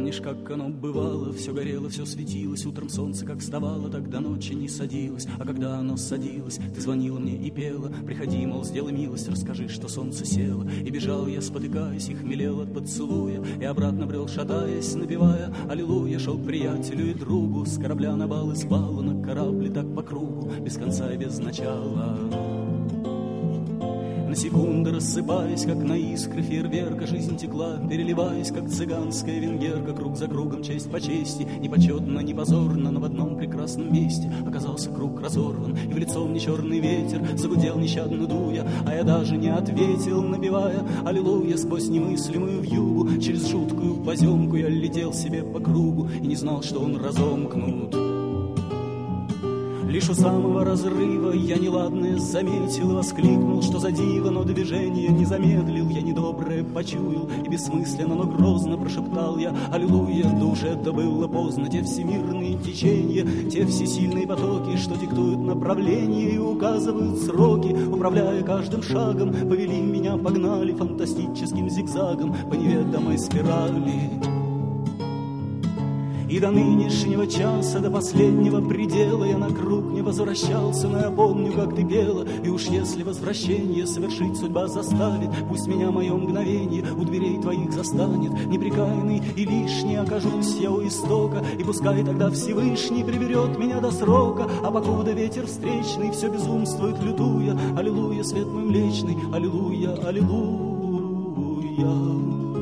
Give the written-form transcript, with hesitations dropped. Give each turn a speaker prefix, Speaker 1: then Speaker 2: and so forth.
Speaker 1: Помнишь, как оно бывало, все горело, все светилось, утром солнце как вставало, так до ночи не садилось. А когда оно садилось, ты звонила мне и пела: приходи, мол, сделай милость, расскажи, что солнце село. И бежал я, спотыкаясь, и хмелел от поцелуя, и обратно брел, шатаясь, напевая аллилуйя. Шел к приятелю и другу, с корабля на бал, из бала на корабле, так по кругу, без конца и без начала. На секунды рассыпаясь, как на искры фейерверка, жизнь текла, переливаясь, как цыганская венгерка. Круг за кругом, честь по чести, ни почетно, ни позорно, но в одном прекрасном месте оказался круг разорван, и в лицо мне черный ветер загудел нещадно дуя. А я даже не ответил, напевая аллилуйя. Сквозь немыслимую вьюгу, через жуткую поземку я летел себе по кругу и не знал, что он разомкнут. Лишь у самого разрыва я неладное заметил и воскликнул, что за диво, но движение не замедлил. Я недоброе почуял и бессмысленно, но грозно прошептал я аллилуйя. Да уже это было поздно, те всемирные течения, те всесильные потоки, что диктуют направление и указывают сроки, управляя каждым шагом, повели меня, погнали фантастическим зигзагом по неведомой спирали. И до нынешнего часа, до последнего предела я на круг не возвращался, но я помню, как ты пела. И уж если возвращение совершить судьба заставит, пусть меня мое мгновение у дверей твоих застанет. Неприкаянный и лишний окажусь я у истока, и пускай тогда Всевышний приберет меня до срока. А покуда ветер встречный все безумствует, лютуя, аллилуйя, свет мой млечный, аллилуйя, аллилуйя.